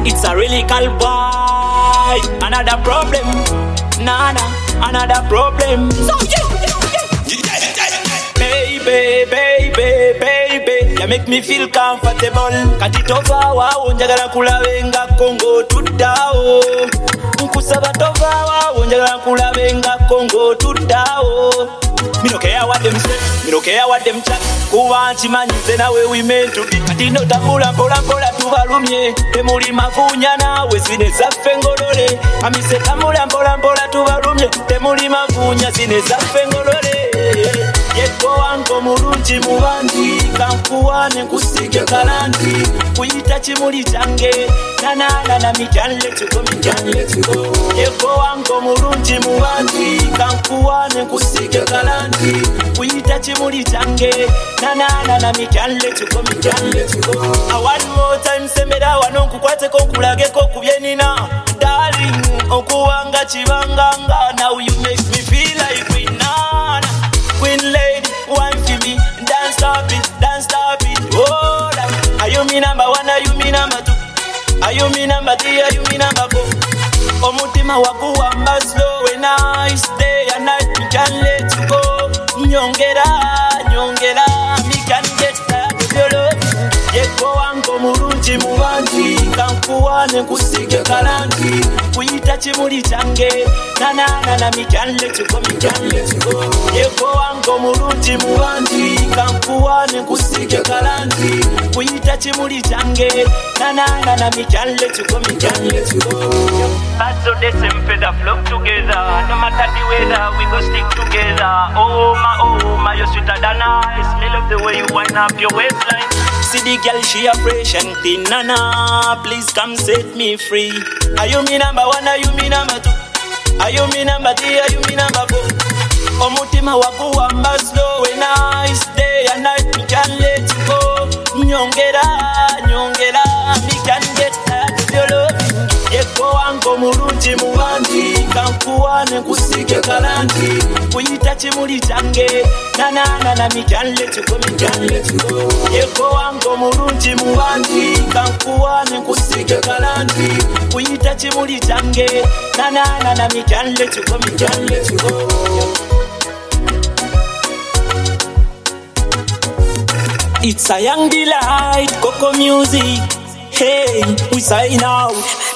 It's a really cold boy. Another problem. Nana, another problem. So baby, baby, baby, you make me feel comfortable. Katitova wa unjagala kulabenga Kongo tutao. Nkusaba tova wa unjagala kulabenga Kongo tutao. Me no care what them say, me no care what them chat. Kuba chimanyize nawe we meant to be. Kati no tambula mpola mpola tubalumye. Temuli mafunya nawe sineza fengolole. Amise tambula mpola mpola tubalumye. Temuli mafunya sineza fengolole. Yeko wango mulungi mubandi kankuwane nkusige kalanti kuyita kimuli kyange nanana na me can let you go, me can let you go. Yeko wango mulungi mubandi kankuwane nkusige kalanti kuyita kimuli kyange nanana na me can let you go, me can let you go. One more time sembera wano nkukwateko nkulageko kubyenina darling okuwanga kibanganga. Now you make me feel like we nana Queen lady, wine for me, dance stop it, oh damn. Are you me number one, are you me number two? Are you me number three, are you me number four? Omutima wakuwamba slow and nice day and night, me can't let you go. Nyongera, nyongera, me can't get tired of your love. Yeko wango mulungi mubandi kankuwane nkusige kalanti kuyita kimuli kyange nanana na me can't let you go, me can't let you go. Yeko wango mulungi mubandi kankuwane nkusige kalanti kuyita kimuli kyange nanana na me can't let you go, me can't let you go. Bad so the same feather flock together. No matter the weather, we go stick together. Oh my, you're sweeter than ice. Me love the way you wind up your waistline. See the girl, she a fresh and thin, nana. Please come set me free. Are you me number one, are you me number two? Are you me number three, are you me number four? Omutima wakuwamba slow and nice day and night, me can't let you go. Nyongera, nyongera, me can't get tired of your love. Yeko wango mulungi mubandi kankuwane nkusige kalanti kuyita kimuli kyange nanana na me can't let you go, me can't let you go. Yeko wango mulungi mubandi kankuwane nkusige kalanti kuyita kimuli kyange nanana na me can't let you go, me can't let you go. It's a young delight, Coco music. Hey, we sign out.